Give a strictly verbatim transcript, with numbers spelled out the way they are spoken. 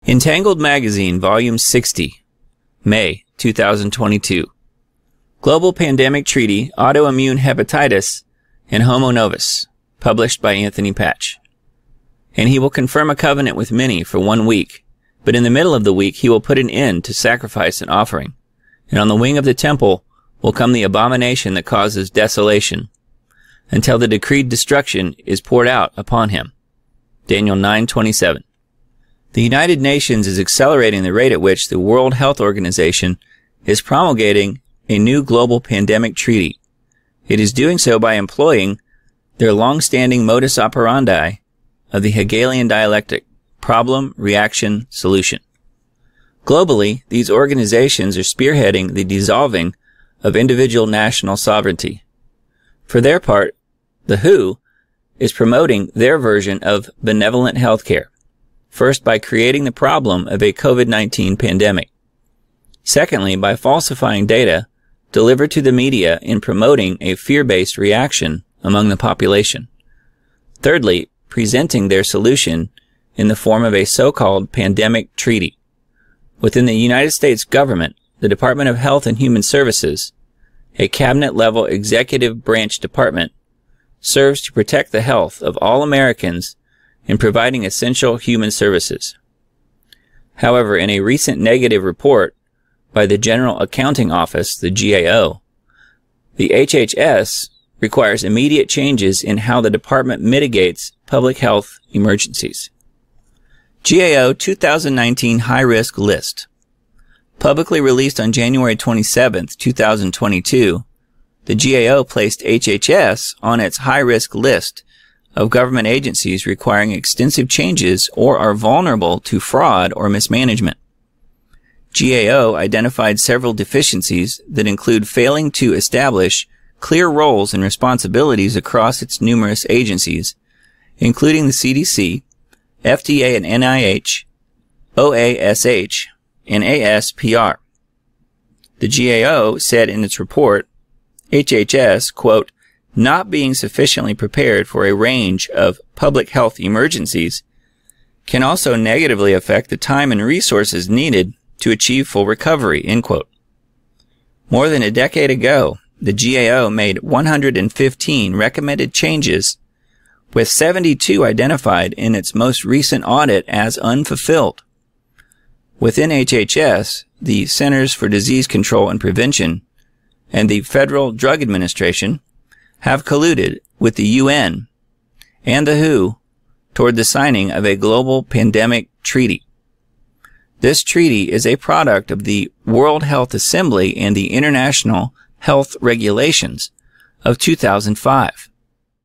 Entangled Magazine, Volume sixty, May two thousand twenty-two. Global Pandemic Treaty, Autoimmune Hepatitis, and Homo Novus, published by Anthony Patch. And he will confirm a covenant with many for one week, but in the middle of the week he will put an end to sacrifice and offering, and on the wing of the temple will come the abomination that causes desolation, until the decreed destruction is poured out upon him. Daniel nine twenty-seven. The United Nations is accelerating the rate at which the World Health Organization is promulgating a new global pandemic treaty. It is doing so by employing their long-standing modus operandi of the Hegelian dialectic, problem, reaction, solution. Globally, these organizations are spearheading the dissolving of individual national sovereignty. For their part, the W H O is promoting their version of benevolent healthcare. First, by creating the problem of a COVID nineteen pandemic. Secondly, by falsifying data delivered to the media in promoting a fear-based reaction among the population. Thirdly, presenting their solution in the form of a so-called pandemic treaty. Within the United States government, the Department of Health and Human Services, a cabinet-level executive branch department, serves to protect the health of all Americans in providing essential human services. However, in a recent negative report by the General Accounting Office, the G A O, the H H S requires immediate changes in how the department mitigates public health emergencies. G A O two thousand nineteen High-Risk List. Publicly released on January twenty-seventh, two thousand twenty-two, the G A O placed H H S on its high-risk list of government agencies requiring extensive changes or are vulnerable to fraud or mismanagement. G A O identified several deficiencies that include failing to establish clear roles and responsibilities across its numerous agencies, including the C D C, F D A and N I H, O A S H, and A S P R. The G A O said in its report, H H S, quote, not being sufficiently prepared for a range of public health emergencies can also negatively affect the time and resources needed to achieve full recovery, end quote. More than a decade ago, the G A O made one hundred fifteen recommended changes, with seventy-two identified in its most recent audit as unfulfilled. Within H H S, the Centers for Disease Control and Prevention and the Federal Drug Administration have colluded with the U N and the W H O toward the signing of a global pandemic treaty. This treaty is a product of the World Health Assembly and the International Health Regulations of two thousand five.